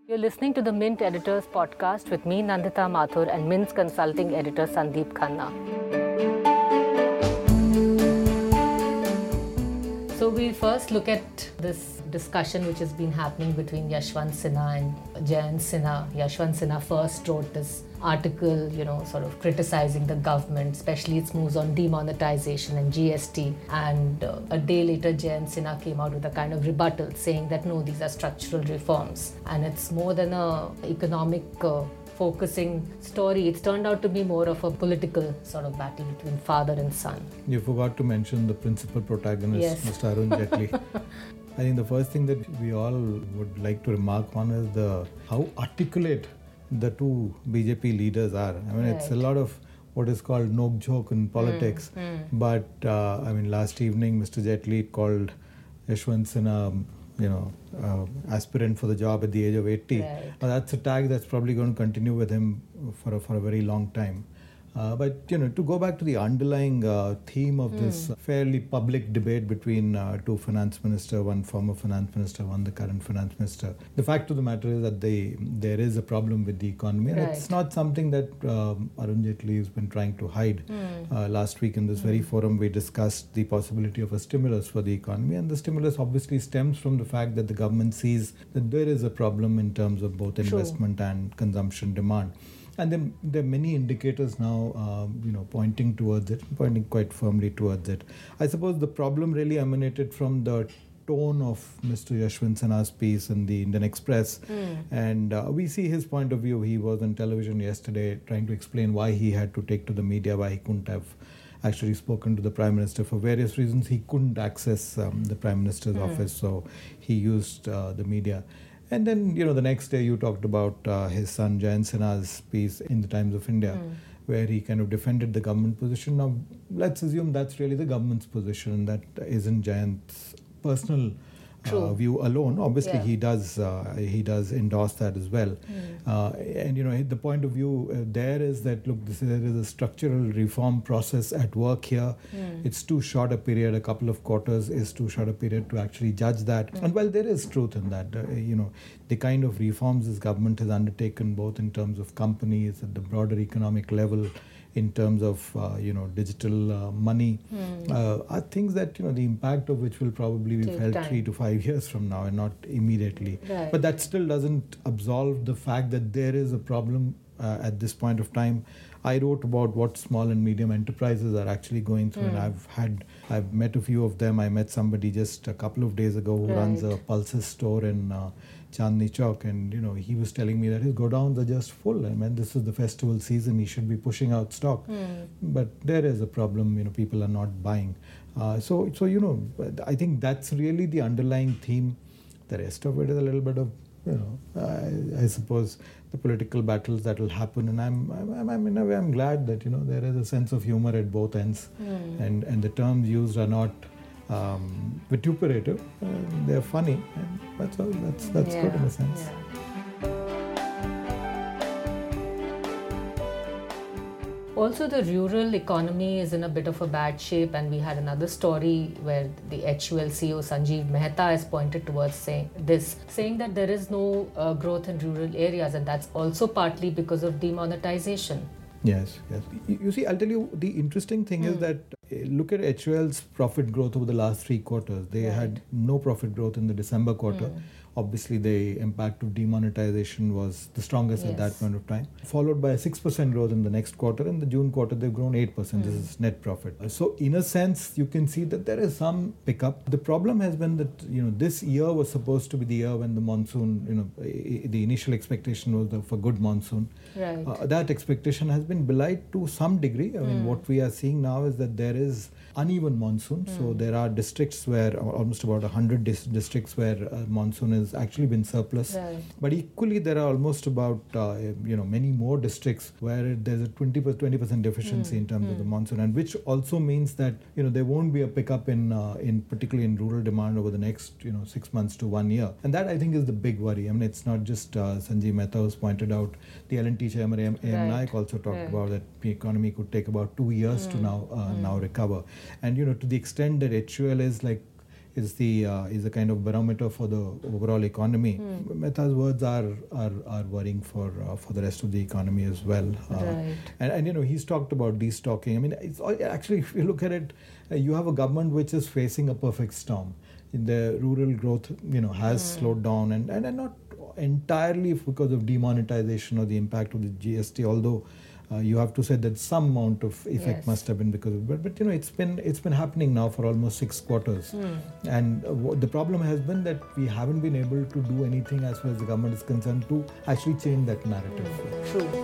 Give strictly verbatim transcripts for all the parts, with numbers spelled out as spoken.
You're listening to the Mint Editors podcast with me, Nandita Mathur, and Mint's consulting editor, Sandeep Khanna. So we'll first look at this discussion which has been happening between Yashwant Sinha and Jayant Sinha. Yashwant Sinha first wrote this article, you know, sort of criticizing the government, especially its moves on demonetization and G S T. And uh, a day later, Jayant Sinha came out with a kind of rebuttal saying that no, these are structural reforms. And it's more than a economic uh, focusing story. It's turned out to be more of a political sort of battle between father and son. You forgot to mention the principal protagonist, yes. Mister Arun Jaitley. I think the first thing that we all would like to remark on is the how articulate the two B J P leaders are. I mean, right. It's a lot of what is called nok joke in politics. Mm, mm. But, uh, I mean, last evening, Mister Jaitley called Yashwant Sinha, you know, uh, aspirant for the job at the age of eighty. Right. Uh, that's a tag that's probably going to continue with him for a, for a very long time. Uh, but, you know, to go back to the underlying uh, theme of mm. this fairly public debate between uh, two finance minister, one former finance minister, one the current finance minister, the fact of the matter is that they, there is a problem with the economy. And right. It's not something that um, Arun Jaitley has been trying to hide. Mm. Uh, last week in this mm. very forum, we discussed the possibility of a stimulus for the economy. And the stimulus obviously stems from the fact that the government sees that there is a problem in terms of both investment True. and consumption demand. And then there are many indicators now, um, you know, pointing towards it, pointing quite firmly towards it. I suppose the problem really emanated from the tone of Mister Yashwant Sinha's piece in the Indian Express. Mm. And uh, we see his point of view. He was on television yesterday trying to explain why he had to take to the media, why he couldn't have actually spoken to the Prime Minister. For various reasons, he couldn't access um, the Prime Minister's mm. office, so he used uh, the media. And then, you know, the next day you talked about uh, his son Jayant Sinha's piece in the Times of India, mm. where he kind of defended the government position. Now, let's assume that's really the government's position, that isn't Jayant's personal uh, view alone. Obviously, yeah. he does uh, he does endorse that as well. Mm. Uh, and, you know, the point of view uh, there is that, look, this is, there is a structural reform process at work here. Mm. It's too short a period. A couple of quarters is too short a period to actually judge that. Mm. And while there is truth in that, uh, you know, the kind of reforms this government has undertaken, both in terms of companies at the broader economic level, in terms of, uh, you know, digital uh, money, hmm. uh, are things that, you know, the impact of which will probably be Take felt time. three to five years from now and not immediately. Right. But that still doesn't absolve the fact that there is a problem uh, at this point of time. I wrote about what small and medium enterprises are actually going through, mm. and I've had, I've met a few of them. I met somebody just a couple of days ago who right. runs a pulses store in uh, Chandni Chowk, and, you know, he was telling me that his godowns are just full. I mean, this is the festival season, he should be pushing out stock. Mm. But there is a problem, you know, people are not buying. Uh, so, so, you know, I think that's really the underlying theme. The rest of it is a little bit of, you know, I, I suppose the political battles that will happen, and I'm, I'm, I'm in a way, I'm glad that, you know, there is a sense of humor at both ends, mm. and and the terms used are not um, vituperative; uh, they're funny, and that's all. That's that's yeah. good in a sense. Yeah. Also, the rural economy is in a bit of a bad shape, and we had another story where the H U L C E O Sanjeev Mehta has pointed towards saying this, saying that there is no uh, growth in rural areas, and that's also partly because of demonetization. Yes, yes. You, you see, I'll tell you, the interesting thing mm. is that uh, look at H U L's profit growth over the last three quarters. They right. had no profit growth in the December quarter. Mm. Obviously, the impact of demonetization was the strongest yes. at that point of time, followed by a six percent growth in the next quarter. In the June quarter, they've grown eight percent. Mm. This is net profit. So, in a sense, you can see that there is some pickup. The problem has been that, you know, this year was supposed to be the year when the monsoon, you know, the initial expectation was of a good monsoon. Right. Uh, that expectation has been belied to some degree. I mean, mm. what we are seeing now is that there is uneven monsoon. Mm. So, there are districts where, almost about one hundred dis- districts where uh, monsoon is actually been surplus, right. but equally there are almost about uh, you know many more districts where there's a twenty percent deficiency mm. in terms mm. of the monsoon, and which also means that, you know, there won't be a pickup in uh, in particularly in rural demand over the next, you know, six months to one year, and that I think is the big worry. I mean, it's not just uh, Sanjeev Mehta who's pointed out. The L and T chairman A M right. Naik also talked right. about that the economy could take about two years mm. to now uh, mm. now recover, and, you know, to the extent that H U L is like is the uh, is a kind of barometer for the overall economy. Mm. Mehta's words are are, are worrying for uh, for the rest of the economy as well. Uh, right. And, and you know he's talked about destocking. I mean, it's actually if you look at it, uh, you have a government which is facing a perfect storm. In the rural growth, you know, has mm. slowed down, and, and and not entirely because of demonetization or the impact of the G S T, although uh, you have to say that some amount of effect yes. must have been because of it. But, but you know, it's been it's been happening now for almost six quarters, mm. and uh, w- the problem has been that we haven't been able to do anything as far as the government is concerned to actually change that narrative. Mm. True.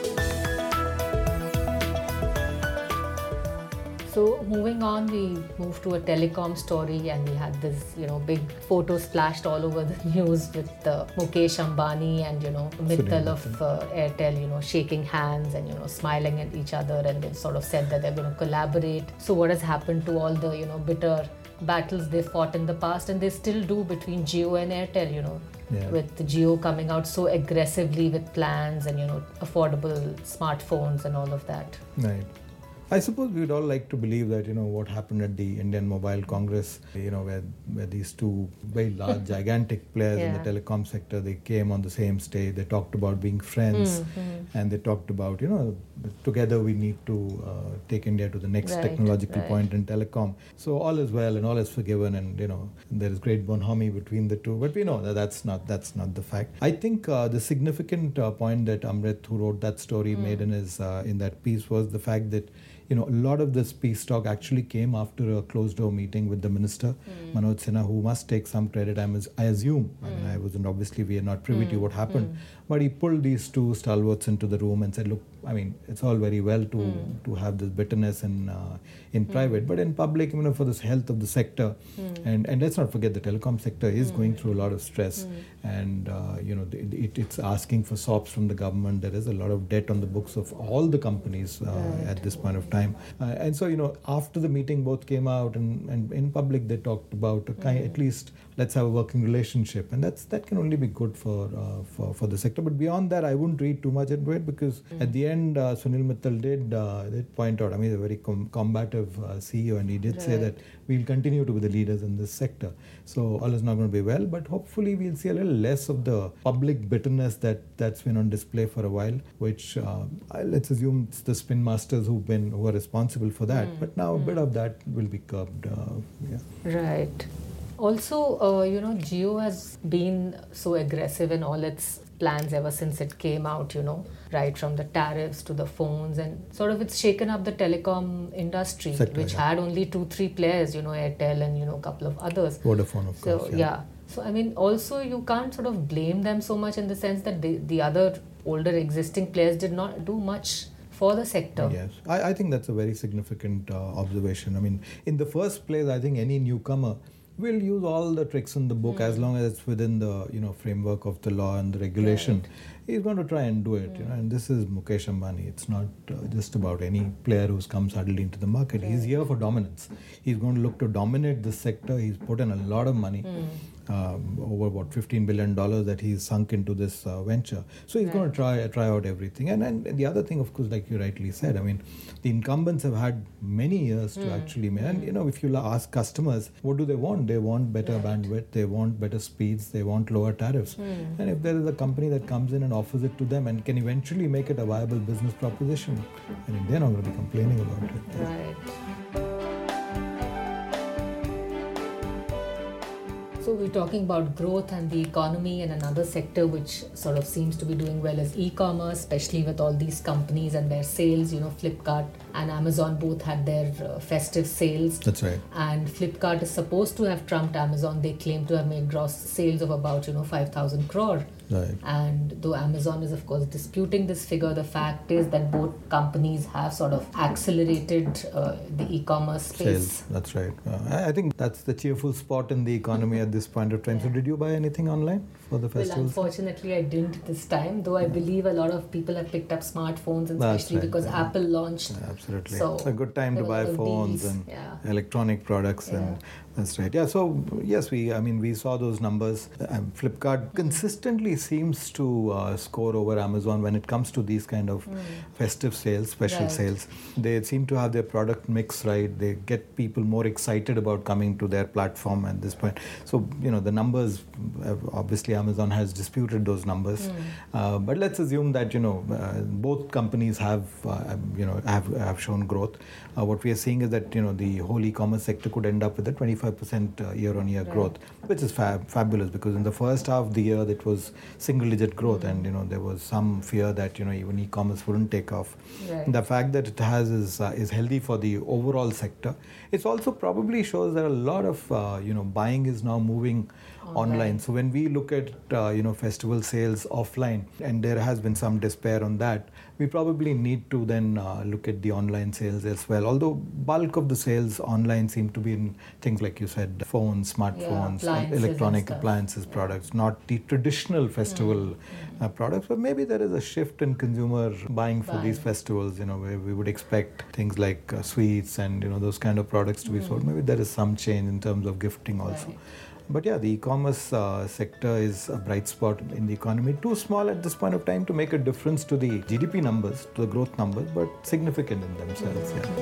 So moving on, we moved to a telecom story, and we had this, you know, big photo splashed all over the news with uh, Mukesh Ambani and, you know, Mittal of uh, Airtel, you know, shaking hands and, you know, smiling at each other, and they've sort of said that they're going to collaborate. So what has happened to all the, you know, bitter battles they fought in the past, and they still do, between Jio and Airtel, you know, yeah. with the Jio coming out so aggressively with plans and, you know, affordable smartphones and all of that. Right. I suppose we'd all like to believe that, you know, what happened at the Indian Mobile Congress, you know, where, where these two very large, gigantic players yeah. in the telecom sector, they came on the same stage, they talked about being friends, mm-hmm. and they talked about, you know, together we need to uh, take India to the next right, technological right. point in telecom. So all is well and all is forgiven, and, you know, there is great bonhomie between the two. But we know that that's not, that's not the fact. I think uh, the significant uh, point that Amrit, who wrote that story, mm. made in his uh, in that piece was the fact that, you know, a lot of this peace talk actually came after a closed-door meeting with the minister, mm. Manoj Sinha, who must take some credit, I, must, I assume. Mm. I mean, I wasn't, obviously, we are not privy mm. to what happened. Mm. But he pulled these two stalwarts into the room and said, look, I mean, it's all very well to mm. to have this bitterness in uh, in mm. private, but in public, you know, for the health of the sector, mm. and and let's not forget the telecom sector is mm. going through a lot of stress, mm. and uh, you know, it, it's asking for sops from the government. There is a lot of debt on the books of all the companies uh, right. at this point of time, uh, and so, you know, after the meeting, both came out and, and in public they talked about a kind, mm. at least let's have a working relationship, and that's that can only be good for uh, for for the sector. But beyond that, I wouldn't read too much into it, because mm. at the end, uh, Sunil Mittal did uh, did point out. I mean, he's a very com- combative uh, C E O, and he did right. say that we'll continue to be the leaders in this sector. So all is not going to be well, but hopefully we'll see a little less of the public bitterness that that's been on display for a while. Which uh, let's assume it's the spin masters who've been who are responsible for that. Mm. But now mm. a bit of that will be curbed. Uh, yeah. Right. Also, uh, you know, Jio has been so aggressive in all its plans ever since it came out, you know, right from the tariffs to the phones, and sort of it's shaken up the telecom industry, Sector, which yeah. had only two, three players, you know, Airtel and, you know, a couple of others. Vodafone, of so, course. Yeah. yeah. So, I mean, also you can't sort of blame them so much in the sense that the, the other older existing players did not do much for the sector. Yes, I, I think that's a very significant uh, observation. I mean, in the first place, I think any newcomer will use all the tricks in the book mm. as long as it's within the, you know, framework of the law and the regulation. Right. He's going to try and do it, mm. you know. And this is Mukesh Ambani. It's not uh, just about any player who's come suddenly into the market. Right. He's here for dominance. He's going to look to dominate this sector. He's put in a lot of money. Mm. Um, over what fifteen billion dollars that he's sunk into this uh, venture. So he's right. going to try try out everything. And, and the other thing, of course, like you rightly said, I mean, the incumbents have had many years mm. to actually make. And, you know, if you ask customers, what do they want? They want better right. bandwidth, they want better speeds, they want lower tariffs. Mm. And if there is a company that comes in and offers it to them and can eventually make it a viable business proposition, I mean, they're not going to be complaining about it. Right. So we're talking about growth and the economy, and another sector which sort of seems to be doing well is e-commerce, especially with all these companies and their sales. You know, Flipkart and Amazon both had their uh, festive sales. That's right. And Flipkart is supposed to have trumped Amazon. They claim to have made gross sales of about, you know, five thousand crore. Right. And though Amazon is, of course, disputing this figure, the fact is that both companies have sort of accelerated uh, the e-commerce space. Sales. That's right. Uh, I think that's the cheerful spot in the economy at this point of time. Yeah. So did you buy anything online for the Well, festivals? unfortunately, I didn't this time, though I believe a lot of people have picked up smartphones, and That's especially right, because yeah. Apple launched. Yeah, absolutely. So it's a good time to there were buy a lot of phones deals. and Yeah. electronic products, Yeah. and that's right. Yeah. So yes, we. I mean, we saw those numbers. Um, Flipkart consistently seems to uh, score over Amazon when it comes to these kind of Mm. festive sales, special Right. sales. They seem to have their product mix right. They get people more excited about coming to their platform at this point. So you know the numbers. uh, Obviously, Amazon has disputed those numbers, Mm. uh, but let's assume that you know uh, both companies have uh, you know have have shown growth. Uh, what we are seeing is that you know the whole e-commerce sector could end up with a twenty-five percent uh, year-on-year Right. growth, which is fab- fabulous because in the first half of the year it was single-digit growth, Mm. and you know there was some fear that you know even e-commerce wouldn't take off. Right. The fact that it has is uh, is healthy for the overall sector. It also probably shows that a lot of uh, you know buying is now moving online. Online. So when we look at uh, you know festival sales offline, and there has been some despair on that, we probably need to then uh, look at the online sales as well. Although bulk of the sales online seem to be in things like you said, phones, smartphones, appliances and electronic stuff. appliances Yeah. products, not the traditional festival Mm. uh, products. But maybe there is a shift in consumer buying for these Buying. festivals. You know, where we would expect things like uh, sweets and you know those kind of products to be Mm. sold. Maybe there is some change in terms of gifting also. Right. But yeah, the e-commerce uh, sector is a bright spot in the economy. Too small at this point of time to make a difference to the G D P numbers, to the growth numbers, but significant in themselves. Yeah.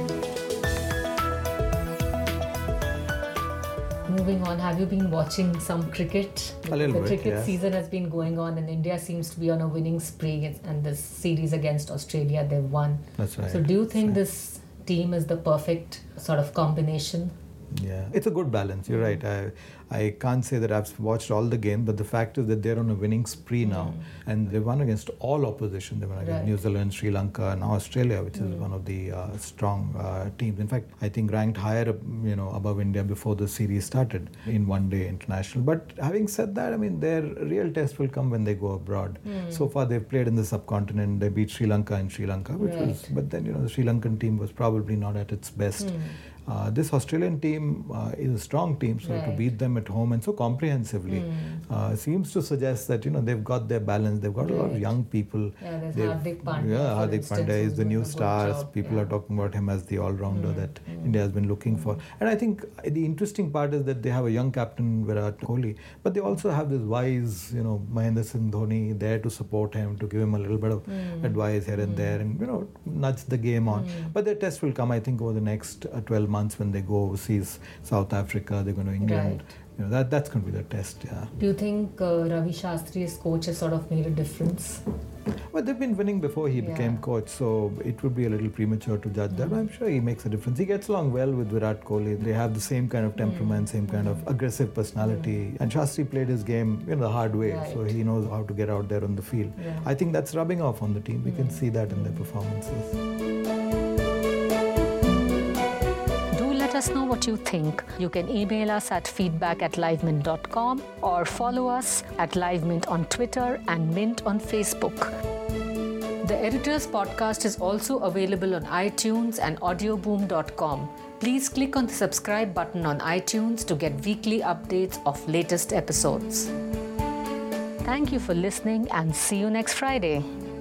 Moving on, have you been watching some cricket? A little the bit, cricket yes. season has been going on, and India seems to be on a winning spree. It's- And this series against Australia, they've won. That's right. So, do you think That's this team is the perfect sort of combination? Yeah, it's a good balance. You're right. I I can't say that I've watched all the game, but the fact is that they're on a winning spree now, Mm. and they won against all opposition. They won against Right. New Zealand, Sri Lanka, and now Australia, which is Mm. one of the uh, strong uh, teams. In fact, I think ranked higher, you know, above India before the series started in one day international. But having said that, I mean, their real test will come when they go abroad. Mm. So far, they've played in the subcontinent. They beat Sri Lanka in Sri Lanka, which was, Right. but then you know, the Sri Lankan team was probably not at its best. Mm. Uh, this Australian team uh, is a strong team, so to Right. beat them at home and so comprehensively Mm. uh, seems to suggest that you know they've got their balance. They've got a lot of Right. young people. Yeah, there's They've- Hardik Pandya. Yeah, for Hardik instance, Pandya is who's the doing new a good stars. job. People Yeah. are talking about him as the all-rounder Mm, that mm. India has been looking for. And I think the interesting part is that they have a young captain, Virat Kohli, but they also have this wise, you know, Mahendra Singh Dhoni there to support him, to give him a little bit of Mm. advice here and Mm. there, and you know, nudge the game on. Mm. But their test will come, I think, over the next uh, twelve months when they go overseas. South Africa, they're going to England. Right. You know, that that's going to be the test. Yeah. Do you think uh, Ravi Shastri's coach has sort of made a difference? Well, they've been winning before he Yeah. became coach, so it would be a little premature to judge that. But I'm sure he makes a difference. He gets along well with Virat Kohli. They have the same kind of temperament, same kind of aggressive personality. And Shastri played his game, you know, the hard way, Right. so he knows how to get out there on the field. Yeah. I think that's rubbing off on the team. We can see that in their performances. Let us know what you think. You can email us at feedback at livemint dot com or follow us at livemint on Twitter and mint on Facebook. The Editor's Podcast is also available on iTunes and audioboom dot com. Please click on the subscribe button on iTunes to get weekly updates of latest episodes. Thank you for listening and see you next Friday.